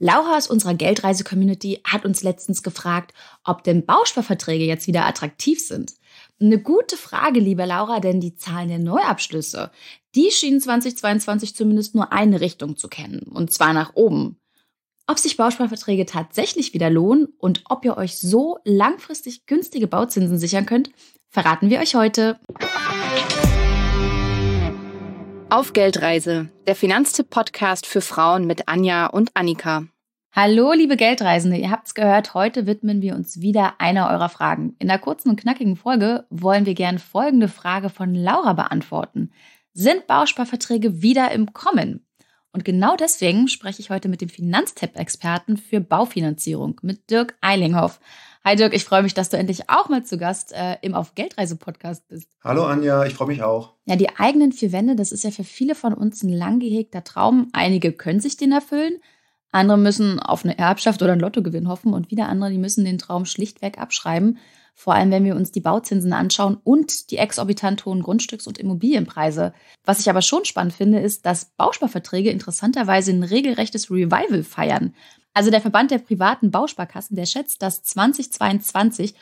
Laura aus unserer Geldreise-Community hat uns letztens gefragt, ob denn Bausparverträge jetzt wieder attraktiv sind. Eine gute Frage, liebe Laura, denn die Zahlen der Neuabschlüsse, die schienen 2022 zumindest nur eine Richtung zu kennen, und zwar nach oben. Ob sich Bausparverträge tatsächlich wieder lohnen und ob ihr euch so langfristig günstige Bauzinsen sichern könnt, verraten wir euch heute. Auf Geldreise, der Finanztipp-Podcast für Frauen mit Anja und Annika. Hallo, liebe Geldreisende, ihr habt's gehört, heute widmen wir uns wieder einer eurer Fragen. In der kurzen und knackigen Folge wollen wir gern folgende Frage von Laura beantworten. Sind Bausparverträge wieder im Kommen? Und genau deswegen spreche ich heute mit dem Finanztipp-Experten für Baufinanzierung, mit Dirk Eilinghoff. Hi Dirk, ich freue mich, dass du endlich auch mal zu Gast im Auf Geldreise-Podcast bist. Hallo Anja, ich freue mich auch. Ja, die eigenen vier Wände, das ist ja für viele von uns ein lang gehegter Traum. Einige können sich den erfüllen, andere müssen auf eine Erbschaft oder einen Lottogewinn hoffen und wieder andere, die müssen den Traum schlichtweg abschreiben. Vor allem, wenn wir uns die Bauzinsen anschauen und die exorbitant hohen Grundstücks- und Immobilienpreise. Was ich aber schon spannend finde, ist, dass Bausparverträge interessanterweise ein regelrechtes Revival feiern. Also der Verband der privaten Bausparkassen, der schätzt, dass 2022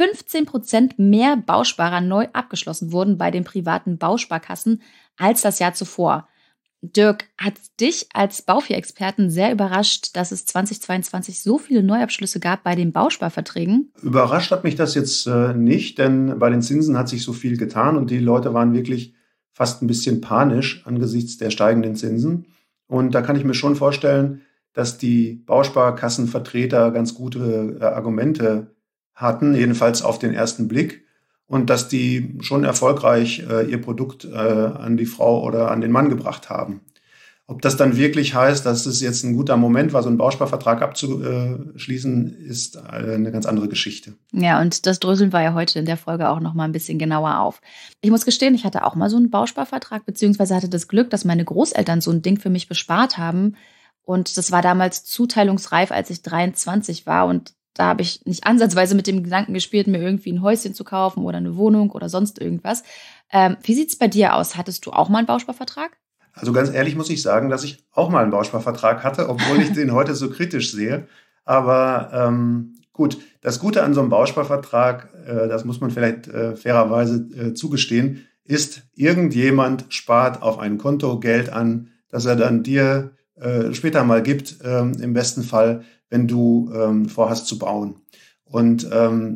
15% mehr Bausparer neu abgeschlossen wurden bei den privaten Bausparkassen als das Jahr zuvor. Dirk, hat dich als Baufi-Experten sehr überrascht, dass es 2022 so viele Neuabschlüsse gab bei den Bausparverträgen? Überrascht hat mich das jetzt nicht, denn bei den Zinsen hat sich so viel getan und die Leute waren wirklich fast ein bisschen panisch angesichts der steigenden Zinsen. Und da kann ich mir schon vorstellen, dass die Bausparkassenvertreter ganz gute Argumente hatten, jedenfalls auf den ersten Blick. Und dass die schon erfolgreich ihr Produkt an die Frau oder an den Mann gebracht haben. Ob das dann wirklich heißt, dass es jetzt ein guter Moment war, so einen Bausparvertrag abzuschließen, ist eine ganz andere Geschichte. Ja, und das dröseln wir ja heute in der Folge auch noch mal ein bisschen genauer auf. Ich muss gestehen, ich hatte auch mal so einen Bausparvertrag, beziehungsweise hatte das Glück, dass meine Großeltern so ein Ding für mich bespart haben. Und das war damals zuteilungsreif, als ich 23 war. Und da habe ich nicht ansatzweise mit dem Gedanken gespielt, mir irgendwie ein Häuschen zu kaufen oder eine Wohnung oder sonst irgendwas. Wie sieht's bei dir aus? Hattest du auch mal einen Bausparvertrag? Also ganz ehrlich muss ich sagen, dass ich auch mal einen Bausparvertrag hatte, obwohl ich den heute so kritisch sehe. Aber gut, das Gute an so einem Bausparvertrag, das muss man vielleicht fairerweise zugestehen, ist, irgendjemand spart auf ein Konto Geld an, das er dann dir später mal gibt, im besten Fall, wenn du vorhast zu bauen. Und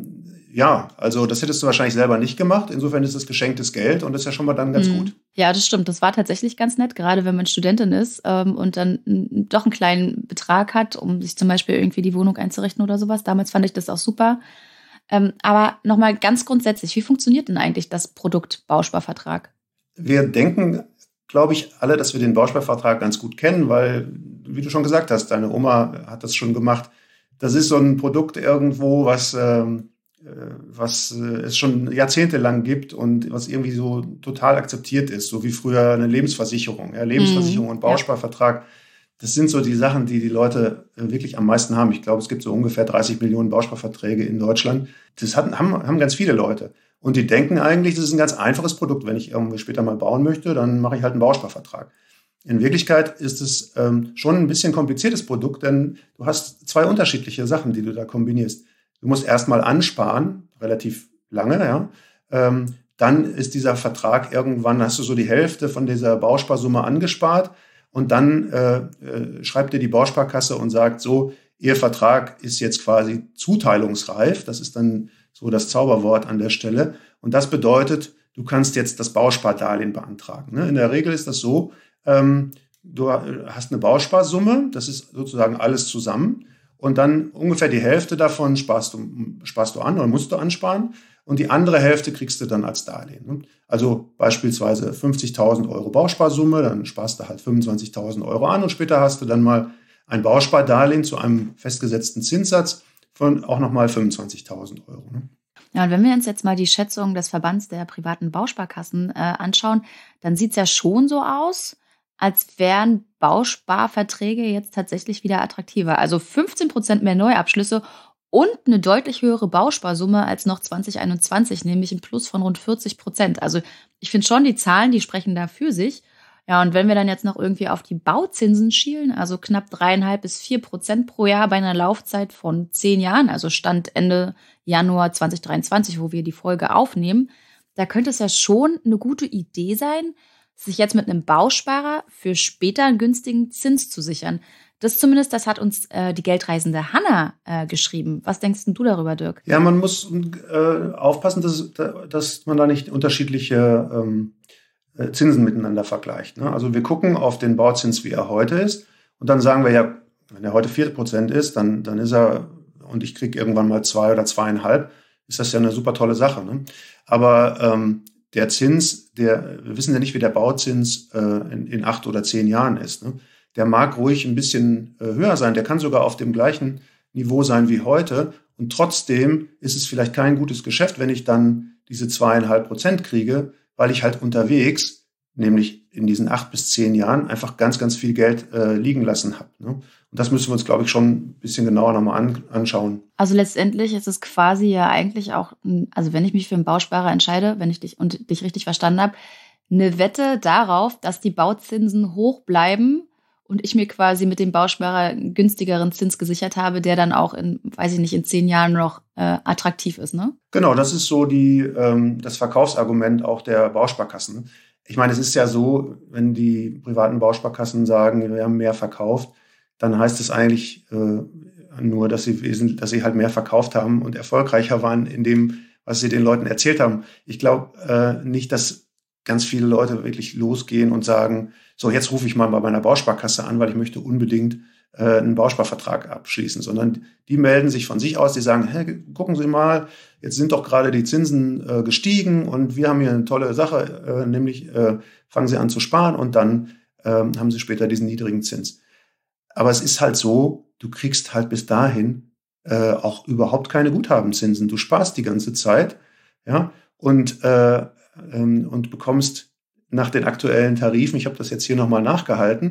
ja, also das hättest du wahrscheinlich selber nicht gemacht. Insofern ist es geschenktes Geld und das ist ja schon mal dann ganz gut. Ja, das stimmt. Das war tatsächlich ganz nett, gerade wenn man Studentin ist und dann doch einen kleinen Betrag hat, um sich zum Beispiel irgendwie die Wohnung einzurichten oder sowas. Damals fand ich das auch super. Aber nochmal ganz grundsätzlich, wie funktioniert denn eigentlich das Produkt Bausparvertrag? Wir denken, glaube ich, alle, dass wir den Bausparvertrag ganz gut kennen, weil, wie du schon gesagt hast, deine Oma hat das schon gemacht. Das ist so ein Produkt irgendwo, was es schon jahrzehntelang gibt und was irgendwie so total akzeptiert ist, so wie früher eine Lebensversicherung. Ja, Lebensversicherung und Bausparvertrag, das sind so die Sachen, die die Leute wirklich am meisten haben. Ich glaube, es gibt so ungefähr 30 Millionen Bausparverträge in Deutschland. Das haben ganz viele Leute. Und die denken eigentlich, das ist ein ganz einfaches Produkt. Wenn ich irgendwie später mal bauen möchte, dann mache ich halt einen Bausparvertrag. In Wirklichkeit ist es schon ein bisschen kompliziertes Produkt, denn du hast zwei unterschiedliche Sachen, die du da kombinierst. Du musst erstmal ansparen, relativ lange, ja. Dann ist dieser Vertrag irgendwann, hast du so die Hälfte von dieser Bausparsumme angespart und dann schreibt dir die Bausparkasse und sagt so, Ihr Vertrag ist jetzt quasi zuteilungsreif. Das ist dann so das Zauberwort an der Stelle. Und das bedeutet, du kannst jetzt das Bauspardarlehen beantragen. In der Regel ist das so, du hast eine Bausparsumme, das ist sozusagen alles zusammen. Und dann ungefähr die Hälfte davon sparst du an oder musst du ansparen. Und die andere Hälfte kriegst du dann als Darlehen. Also beispielsweise 50.000 Euro Bausparsumme, dann sparst du halt 25.000 Euro an und später hast du dann mal ein Bauspardarlehen zu einem festgesetzten Zinssatz von auch nochmal 25.000 Euro. Ja, und wenn wir uns jetzt mal die Schätzung des Verbands der privaten Bausparkassen anschauen, dann sieht es ja schon so aus, als wären Bausparverträge jetzt tatsächlich wieder attraktiver. Also 15% mehr Neuabschlüsse und eine deutlich höhere Bausparsumme als noch 2021, nämlich ein Plus von rund 40%. Also ich finde schon, die Zahlen, die sprechen da für sich. Ja, und wenn wir dann jetzt noch irgendwie auf die Bauzinsen schielen, also knapp 3,5-4% pro Jahr bei einer Laufzeit von 10 Jahren, also Stand Ende Januar 2023, wo wir die Folge aufnehmen, da könnte es ja schon eine gute Idee sein, sich jetzt mit einem Bausparer für später einen günstigen Zins zu sichern. Das hat uns die Geldreisende Hanna geschrieben. Was denkst denn du darüber, Dirk? Ja, man muss aufpassen, dass man da nicht unterschiedliche Zinsen miteinander vergleicht. Ne? Also wir gucken auf den Bauzins, wie er heute ist. Und dann sagen wir ja, wenn er heute 4% ist, dann ist er, und ich kriege irgendwann mal 2 oder 2,5, ist das ja eine super tolle Sache. Ne? Aber der Zins, wir wissen ja nicht, wie der Bauzins in 8 oder 10 Jahren ist. Ne? Der mag ruhig ein bisschen höher sein. Der kann sogar auf dem gleichen Niveau sein wie heute. Und trotzdem ist es vielleicht kein gutes Geschäft, wenn ich dann diese 2,5% kriege, weil ich halt unterwegs, nämlich in diesen 8 bis 10 Jahren, einfach ganz, ganz viel Geld liegen lassen habe. Ne? Und das müssen wir uns, glaube ich, schon ein bisschen genauer nochmal anschauen. Also letztendlich ist es quasi ja eigentlich auch, also wenn ich mich für einen Bausparer entscheide, wenn ich dich richtig verstanden habe, eine Wette darauf, dass die Bauzinsen hoch bleiben und ich mir quasi mit dem Bausparer einen günstigeren Zins gesichert habe, der dann auch in 10 Jahren noch attraktiv ist, ne? Genau, das ist so das Verkaufsargument auch der Bausparkassen. Ich meine, es ist ja so, wenn die privaten Bausparkassen sagen, wir haben mehr verkauft, dann heißt es eigentlich nur, dass sie halt mehr verkauft haben und erfolgreicher waren in dem, was sie den Leuten erzählt haben. Ich glaube nicht, dass ganz viele Leute wirklich losgehen und sagen, so, jetzt rufe ich mal bei meiner Bausparkasse an, weil ich möchte unbedingt einen Bausparvertrag abschließen, sondern die melden sich von sich aus, die sagen, hey, gucken Sie mal, jetzt sind doch gerade die Zinsen gestiegen und wir haben hier eine tolle Sache, nämlich fangen Sie an zu sparen und dann haben Sie später diesen niedrigen Zins. Aber es ist halt so, du kriegst halt bis dahin auch überhaupt keine Guthabenzinsen. Du sparst die ganze Zeit, ja, und bekommst nach den aktuellen Tarifen, ich habe das jetzt hier nochmal nachgehalten,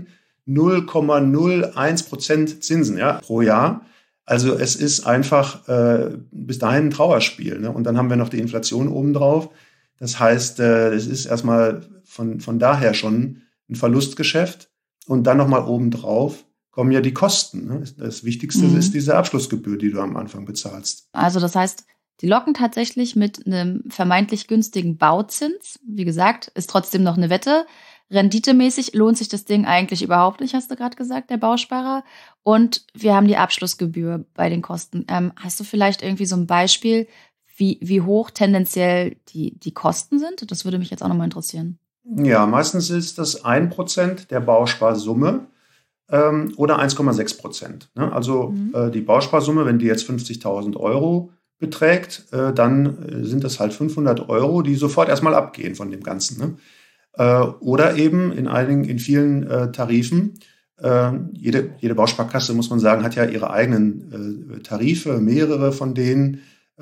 0,01% Zinsen, ja, pro Jahr. Also es ist einfach bis dahin ein Trauerspiel. Ne? Und dann haben wir noch die Inflation obendrauf. Das heißt, es ist erstmal von daher schon ein Verlustgeschäft. Und dann nochmal obendrauf kommen ja die Kosten. Ne? Das Wichtigste ist diese Abschlussgebühr, die du am Anfang bezahlst. Also das heißt, die locken tatsächlich mit einem vermeintlich günstigen Bauzins. Wie gesagt, ist trotzdem noch eine Wette. Renditemäßig lohnt sich das Ding eigentlich überhaupt nicht, hast du gerade gesagt, der Bausparer. Und wir haben die Abschlussgebühr bei den Kosten. Hast du vielleicht irgendwie so ein Beispiel, wie hoch tendenziell die Kosten sind? Das würde mich jetzt auch nochmal interessieren. Ja, meistens ist das 1% der Bausparsumme oder 1,6%. Ne? Also die Bausparsumme, wenn die jetzt 50.000 € beträgt, dann sind das halt 500 €, die sofort erstmal abgehen von dem Ganzen. Ne? Oder eben in vielen Tarifen. Jede Bausparkasse, muss man sagen, hat ja ihre eigenen Tarife, mehrere von denen.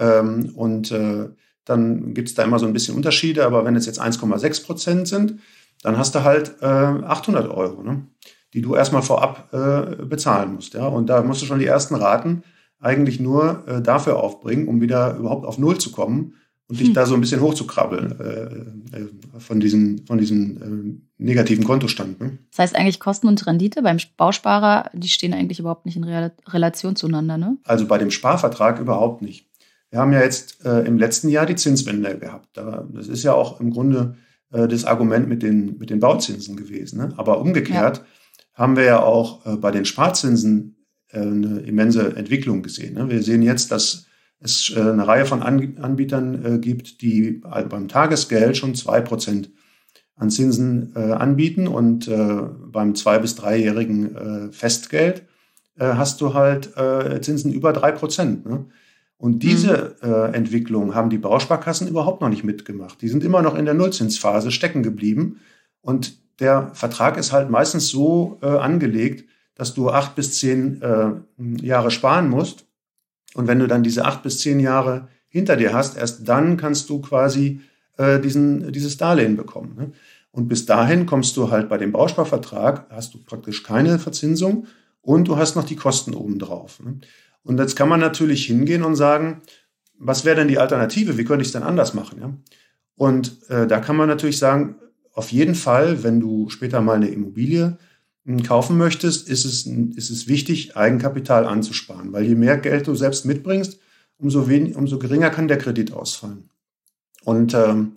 Dann gibt es da immer so ein bisschen Unterschiede. Aber wenn es jetzt 1,6% sind, dann hast du halt 800 €, ne? Die du erstmal vorab bezahlen musst. Ja? Und da musst du schon die ersten Raten eigentlich nur dafür aufbringen, um wieder überhaupt auf Null zu kommen und dich da so ein bisschen hochzukrabbeln von diesem negativen Kontostand. Ne? Das heißt eigentlich Kosten und Rendite beim Bausparer, die stehen eigentlich überhaupt nicht in Relation zueinander, ne? Also bei dem Sparvertrag überhaupt nicht. Wir haben ja jetzt im letzten Jahr die Zinswende gehabt. Das ist ja auch im Grunde das Argument mit den Bauzinsen gewesen. Ne? Aber umgekehrt haben wir ja auch bei den Sparzinsen eine immense Entwicklung gesehen. Ne? Wir sehen jetzt, dass es eine Reihe von Anbietern gibt, die beim Tagesgeld schon 2% an Zinsen anbieten und beim 2- bis 3-jährigen Festgeld hast du halt Zinsen über 3%. Ne? Und diese Entwicklung haben die Bausparkassen überhaupt noch nicht mitgemacht. Die sind immer noch in der Nullzinsphase stecken geblieben und der Vertrag ist halt meistens so angelegt, dass du 8 bis 10 Jahre sparen musst. Und wenn du dann diese 8 bis 10 Jahre hinter dir hast, erst dann kannst du quasi dieses Darlehen bekommen. Ne? Und bis dahin kommst du halt bei dem Bausparvertrag, hast du praktisch keine Verzinsung und du hast noch die Kosten obendrauf. Ne? Und jetzt kann man natürlich hingehen und sagen, was wäre denn die Alternative? Wie könnte ich es denn anders machen? Ja? Und da kann man natürlich sagen, auf jeden Fall, wenn du später mal eine Immobilie kaufen möchtest, ist es wichtig, Eigenkapital anzusparen. Weil je mehr Geld du selbst mitbringst, umso geringer kann der Kredit ausfallen. Und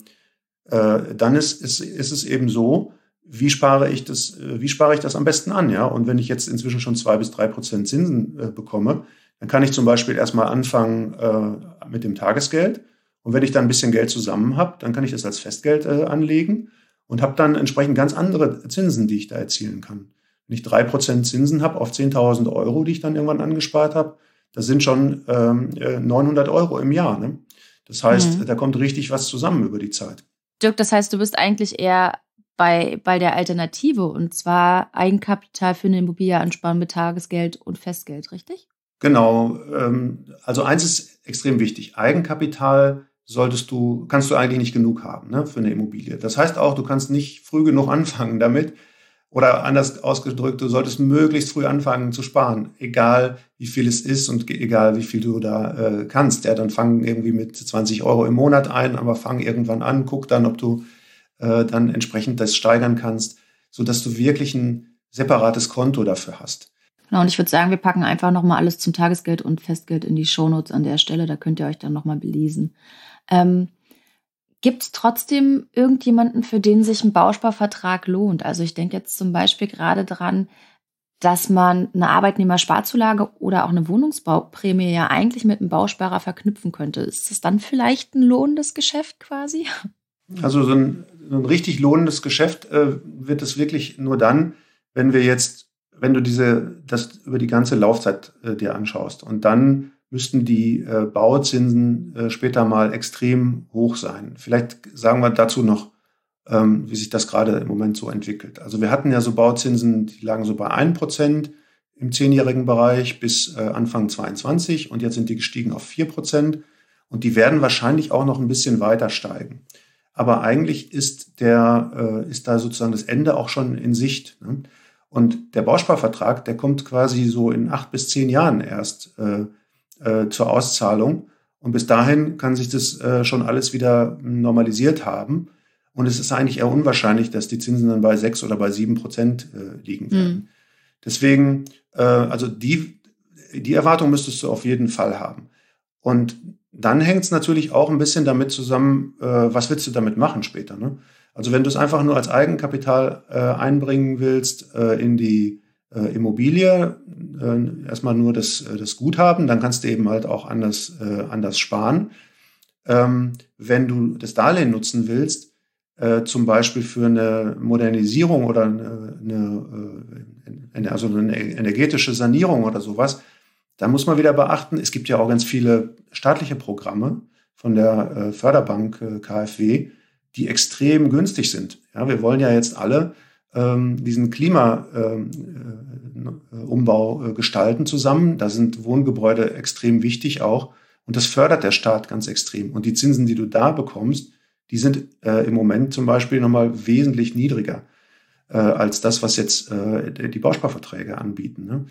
dann ist es eben so, wie spare ich das am besten an? Ja? Und wenn ich jetzt inzwischen schon 2-3% Zinsen bekomme, dann kann ich zum Beispiel erstmal anfangen mit dem Tagesgeld. Und wenn ich dann ein bisschen Geld zusammen habe, dann kann ich das als Festgeld anlegen und habe dann entsprechend ganz andere Zinsen, die ich da erzielen kann. Wenn ich 3% Zinsen habe auf 10.000 Euro, die ich dann irgendwann angespart habe, das sind schon 900 Euro im Jahr. Ne? Das heißt, da kommt richtig was zusammen über die Zeit. Dirk, das heißt, du bist eigentlich eher bei der Alternative, und zwar Eigenkapital für eine Immobilie ansparen mit Tagesgeld und Festgeld, richtig? Genau. Also eins ist extrem wichtig. Eigenkapital kannst du eigentlich nicht genug haben, ne, für eine Immobilie. Das heißt auch, du kannst nicht früh genug anfangen damit. Oder anders ausgedrückt, du solltest möglichst früh anfangen zu sparen, egal wie viel es ist und egal wie viel du da kannst. Ja, dann fang irgendwie mit 20 Euro im Monat ein, aber fang irgendwann an, guck dann, ob du dann entsprechend das steigern kannst, sodass du wirklich ein separates Konto dafür hast. Genau, und ich würde sagen, wir packen einfach nochmal alles zum Tagesgeld und Festgeld in die Shownotes an der Stelle. Da könnt ihr euch dann nochmal belesen. Gibt es trotzdem irgendjemanden, für den sich ein Bausparvertrag lohnt? Also ich denke jetzt zum Beispiel gerade dran, dass man eine Arbeitnehmersparzulage oder auch eine Wohnungsbauprämie ja eigentlich mit einem Bausparer verknüpfen könnte. Ist das dann vielleicht ein lohnendes Geschäft quasi? Also so ein richtig lohnendes Geschäft wird es wirklich nur dann, wenn du das über die ganze Laufzeit dir anschaust. Und dann müssten die Bauzinsen später mal extrem hoch sein. Vielleicht sagen wir dazu noch, wie sich das gerade im Moment so entwickelt. Also wir hatten ja so Bauzinsen, die lagen so bei 1% im 10-jährigen Bereich bis Anfang 22 und jetzt sind die gestiegen auf 4% und die werden wahrscheinlich auch noch ein bisschen weiter steigen. Aber eigentlich ist da sozusagen das Ende auch schon in Sicht. Ne? Und der Bausparvertrag, der kommt quasi so in 8 bis 10 Jahren erst zur Auszahlung. Und bis dahin kann sich das schon alles wieder normalisiert haben. Und es ist eigentlich eher unwahrscheinlich, dass die Zinsen dann bei 6 oder bei 7% liegen werden. Deswegen, also die Erwartung müsstest du auf jeden Fall haben. Und dann hängt es natürlich auch ein bisschen damit zusammen, was willst du damit machen später, ne? Also wenn du es einfach nur als Eigenkapital einbringen willst in die Immobilie, erstmal nur das Guthaben, dann kannst du eben halt auch anders sparen. Wenn du das Darlehen nutzen willst, zum Beispiel für eine Modernisierung oder eine energetische Sanierung oder sowas, da muss man wieder beachten, es gibt ja auch ganz viele staatliche Programme von der Förderbank KfW, die extrem günstig sind. Ja, wir wollen ja jetzt alle diesen Klimaumbau gestalten zusammen. Da sind Wohngebäude extrem wichtig auch. Und das fördert der Staat ganz extrem. Und die Zinsen, die du da bekommst, die sind im Moment zum Beispiel nochmal wesentlich niedriger als das, was jetzt die Bausparverträge anbieten. Ne?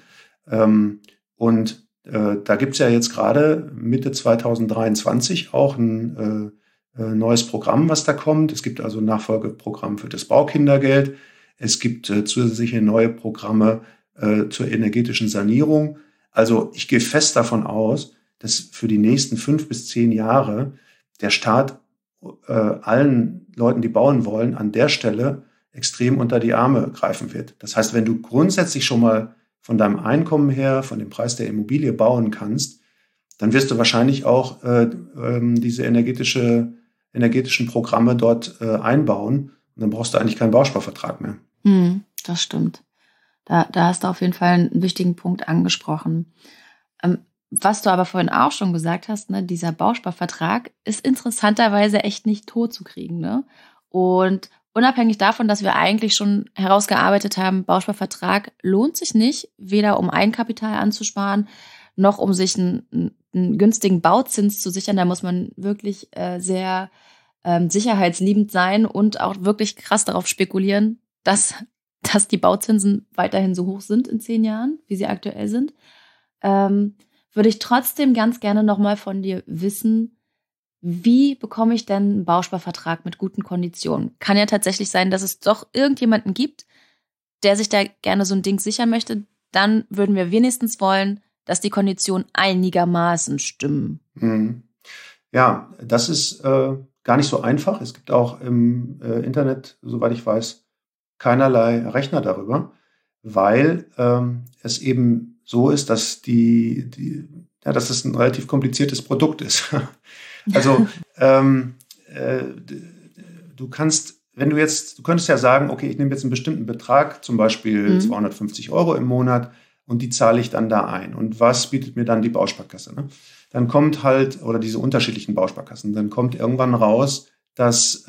Da gibt es ja jetzt gerade Mitte 2023 auch ein neues Programm, was da kommt. Es gibt also ein Nachfolgeprogramm für das Baukindergeld. Es gibt zusätzliche neue Programme zur energetischen Sanierung. Also ich gehe fest davon aus, dass für die nächsten 5 bis 10 Jahre der Staat allen Leuten, die bauen wollen, an der Stelle extrem unter die Arme greifen wird. Das heißt, wenn du grundsätzlich schon mal von deinem Einkommen her, von dem Preis der Immobilie bauen kannst, dann wirst du wahrscheinlich auch diese energetischen Programme dort einbauen. Und dann brauchst du eigentlich keinen Bausparvertrag mehr. Das stimmt. Da hast du auf jeden Fall einen wichtigen Punkt angesprochen. Was du aber vorhin auch schon gesagt hast, ne, dieser Bausparvertrag ist interessanterweise echt nicht tot zu kriegen. Ne? Und unabhängig davon, dass wir eigentlich schon herausgearbeitet haben, Bausparvertrag lohnt sich nicht, weder um Eigenkapital anzusparen, noch um sich einen günstigen Bauzins zu sichern. Da muss man wirklich sehr sicherheitsliebend sein und auch wirklich krass darauf spekulieren, dass die Bauzinsen weiterhin so hoch sind in 10 Jahren, wie sie aktuell sind. Würde ich trotzdem ganz gerne nochmal von dir wissen, wie bekomme ich denn einen Bausparvertrag mit guten Konditionen? Kann ja tatsächlich sein, dass es doch irgendjemanden gibt, der sich da gerne so ein Ding sichern möchte. Dann würden wir wenigstens wollen, dass die Konditionen einigermaßen stimmen. Ja, das ist gar nicht so einfach. Es gibt auch im Internet, soweit ich weiß, keinerlei Rechner darüber, weil es eben so ist, dass dass es ein relativ kompliziertes Produkt ist. Also du könntest ja sagen, okay, ich nehme jetzt einen bestimmten Betrag, zum Beispiel 250 € im Monat, und die zahle ich dann da ein. Und was bietet mir dann die Bausparkasse? Ne? Dann kommt halt, oder diese unterschiedlichen Bausparkassen, dann kommt irgendwann raus, dass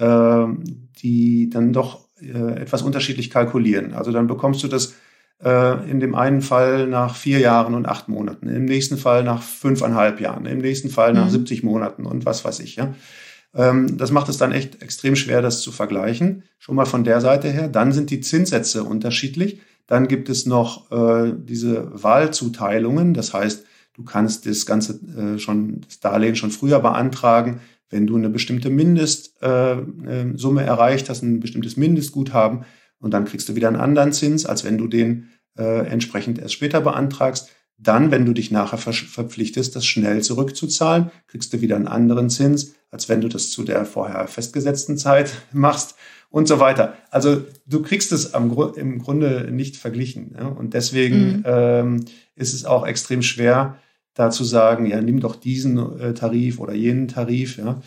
die dann doch etwas unterschiedlich kalkulieren. Also dann bekommst du das in dem einen Fall nach 4 Jahren und 8 Monaten, im nächsten Fall nach 5,5 Jahren, im nächsten Fall nach 70 Monaten und was weiß ich. Ja. Das macht es dann echt extrem schwer, das zu vergleichen. Schon mal von der Seite her. Dann sind die Zinssätze unterschiedlich. Dann gibt es noch diese Wahlzuteilungen. Das heißt, du kannst das Darlehen schon früher beantragen, wenn du eine bestimmte Mindestsumme erreicht hast, ein bestimmtes Mindestguthaben. Und dann kriegst du wieder einen anderen Zins, als wenn du den entsprechend erst später beantragst. Dann, wenn du dich nachher verpflichtest, das schnell zurückzuzahlen, kriegst du wieder einen anderen Zins, als wenn du das zu der vorher festgesetzten Zeit machst und so weiter. Also du kriegst es im Grunde nicht verglichen. Ja? Und deswegen ist es auch extrem schwer, da zu sagen, ja, nimm doch diesen Tarif oder jenen Tarif. Ja?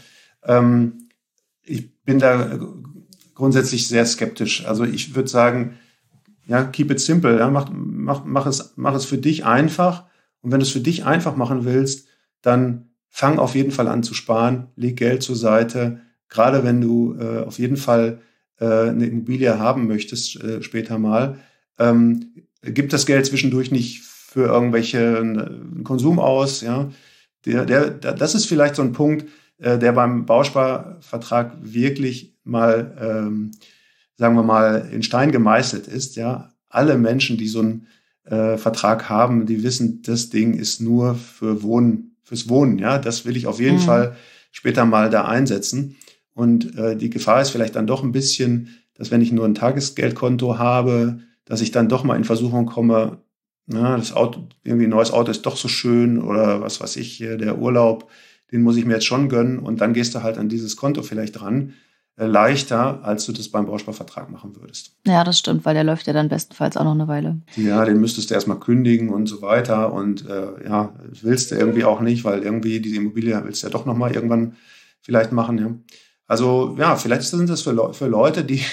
Ich bin da grundsätzlich sehr skeptisch. Also ich würde sagen, ja, keep it simple. Ja? Mach es für dich einfach. Und wenn du es für dich einfach machen willst, dann fang auf jeden Fall an zu sparen, leg Geld zur Seite. Gerade wenn du auf jeden Fall eine Immobilie haben möchtest später mal, gib das Geld zwischendurch nicht für irgendwelchen Konsum aus. Ja? Das ist vielleicht so ein Punkt, der beim Bausparvertrag wirklich mal, sagen wir mal, in Stein gemeißelt ist. Ja? Alle Menschen, die so einen Vertrag haben, die wissen, das Ding ist nur fürs Wohnen. Ja? Das will ich auf jeden Fall später mal da einsetzen. Und die Gefahr ist vielleicht dann doch ein bisschen, dass wenn ich nur ein Tagesgeldkonto habe, dass ich dann doch mal in Versuchung komme, das Auto, irgendwie ein neues Auto ist doch so schön oder was weiß ich, der Urlaub, den muss ich mir jetzt schon gönnen. Und dann gehst du halt an dieses Konto vielleicht ran, leichter, als du das beim Bausparvertrag machen würdest. Ja, das stimmt, weil der läuft ja dann bestenfalls auch noch eine Weile. Ja, den müsstest du erstmal kündigen und so weiter. Und das willst du irgendwie auch nicht, weil irgendwie diese Immobilie willst du ja doch nochmal irgendwann vielleicht machen. Ja. Also ja, vielleicht sind das für Leute, die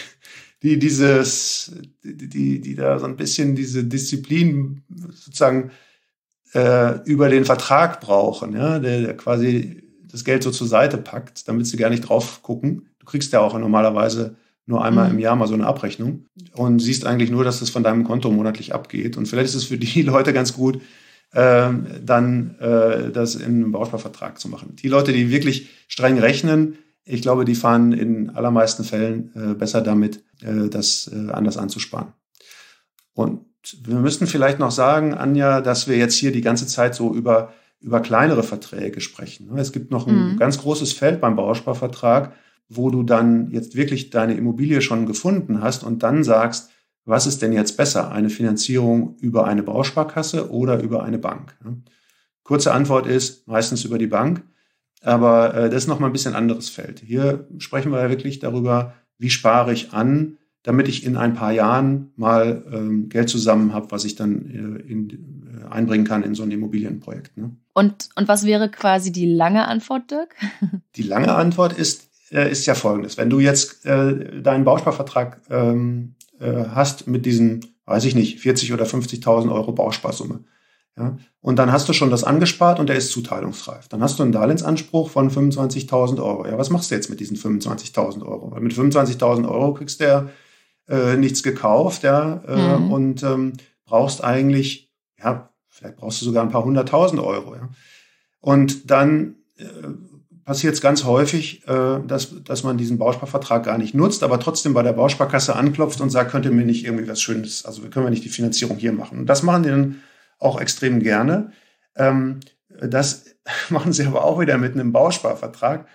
da so ein bisschen diese Disziplin sozusagen über den Vertrag brauchen, ja, der quasi das Geld so zur Seite packt, damit sie gar nicht drauf gucken. Du kriegst ja auch normalerweise nur einmal im Jahr mal so eine Abrechnung und siehst eigentlich nur, dass das von deinem Konto monatlich abgeht. Und vielleicht ist es für die Leute ganz gut, dann das in einem Bausparvertrag zu machen. Die Leute, die wirklich streng rechnen, ich glaube, die fahren in allermeisten Fällen besser damit, das anders anzusparen. Und wir müssten vielleicht noch sagen, Anja, dass wir jetzt hier die ganze Zeit so über kleinere Verträge sprechen. Es gibt noch ein ganz großes Feld beim Bausparvertrag, wo du dann jetzt wirklich deine Immobilie schon gefunden hast und dann sagst, was ist denn jetzt besser, eine Finanzierung über eine Bausparkasse oder über eine Bank? Kurze Antwort ist meistens über die Bank, aber das ist noch mal ein bisschen anderes Feld. Hier sprechen wir ja wirklich darüber, wie spare ich an, damit ich in ein paar Jahren mal Geld zusammen habe, was ich dann einbringen kann in so ein Immobilienprojekt. Ne? Und was wäre quasi die lange Antwort, Dirk? Die lange Antwort ist ja folgendes. Wenn du jetzt deinen Bausparvertrag hast mit diesen, weiß ich nicht, 40.000 oder 50.000 Euro Bausparsumme, ja, und dann hast du schon das angespart und der ist zuteilungsreif. Dann hast du einen Darlehensanspruch von 25.000 Euro. Ja, was machst du jetzt mit diesen 25.000 Euro? Weil mit 25.000 Euro kriegst du ja nichts gekauft, ja, und brauchst eigentlich, ja, vielleicht brauchst du sogar ein paar 100.000 Euro, ja. Und dann passiert es ganz häufig, dass man diesen Bausparvertrag gar nicht nutzt, aber trotzdem bei der Bausparkasse anklopft und sagt, könnt ihr mir nicht irgendwie was Schönes, also können wir nicht die Finanzierung hier machen. Und das machen die dann auch extrem gerne. Das machen sie aber auch wieder mit einem Bausparvertrag.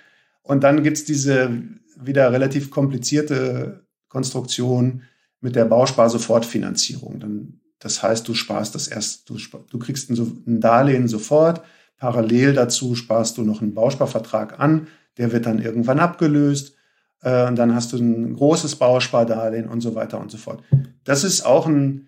Und dann gibt es diese wieder relativ komplizierte Konstruktion mit der Bausparsofortfinanzierung. Das heißt, du sparst das erst, du kriegst ein Darlehen sofort, parallel dazu sparst du noch einen Bausparvertrag an, der wird dann irgendwann abgelöst und dann hast du ein großes Bauspardarlehen und so weiter und so fort. Das ist auch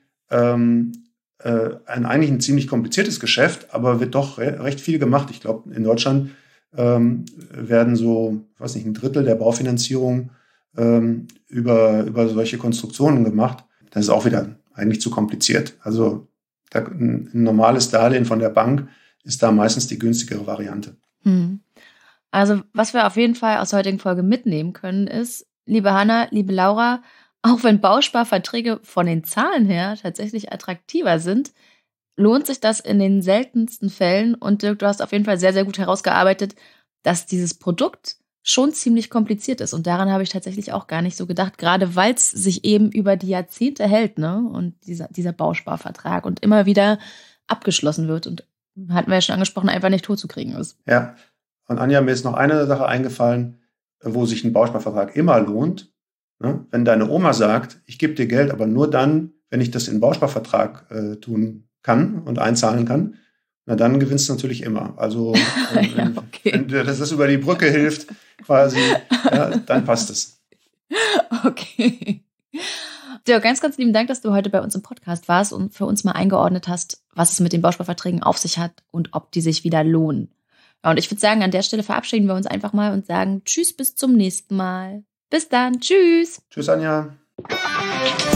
eigentlich ein ziemlich kompliziertes Geschäft, aber wird doch recht viel gemacht. Ich glaube, in Deutschland werden so, ich weiß nicht, ein Drittel der Baufinanzierung über solche Konstruktionen gemacht. Das ist auch wieder eigentlich zu kompliziert. Also ein normales Darlehen von der Bank ist da meistens die günstigere Variante. Also was wir auf jeden Fall aus der heutigen Folge mitnehmen können ist, liebe Hanna, liebe Laura, auch wenn Bausparverträge von den Zahlen her tatsächlich attraktiver sind, lohnt sich das in den seltensten Fällen. Und Dirk, du hast auf jeden Fall sehr, sehr gut herausgearbeitet, dass dieses Produkt schon ziemlich kompliziert ist. Und daran habe ich tatsächlich auch gar nicht so gedacht, gerade weil es sich eben über die Jahrzehnte hält, ne? Und dieser Bausparvertrag und immer wieder abgeschlossen wird und, hatten wir ja schon angesprochen, einfach nicht totzukriegen ist. Ja, und Anja, mir ist noch eine Sache eingefallen, wo sich ein Bausparvertrag immer lohnt. Ne? Wenn deine Oma sagt, ich gebe dir Geld, aber nur dann, wenn ich das in den Bausparvertrag tun kann und einzahlen kann, na dann gewinnst du natürlich immer. Also ja, okay. wenn dir das über die Brücke hilft, quasi, ja, dann passt es. Okay. Dirk, ganz, ganz lieben Dank, dass du heute bei uns im Podcast warst und für uns mal eingeordnet hast, was es mit den Bausparverträgen auf sich hat und ob die sich wieder lohnen. Ja, und ich würde sagen, an der Stelle verabschieden wir uns einfach mal und sagen Tschüss, bis zum nächsten Mal. Bis dann. Tschüss. Tschüss, Anja.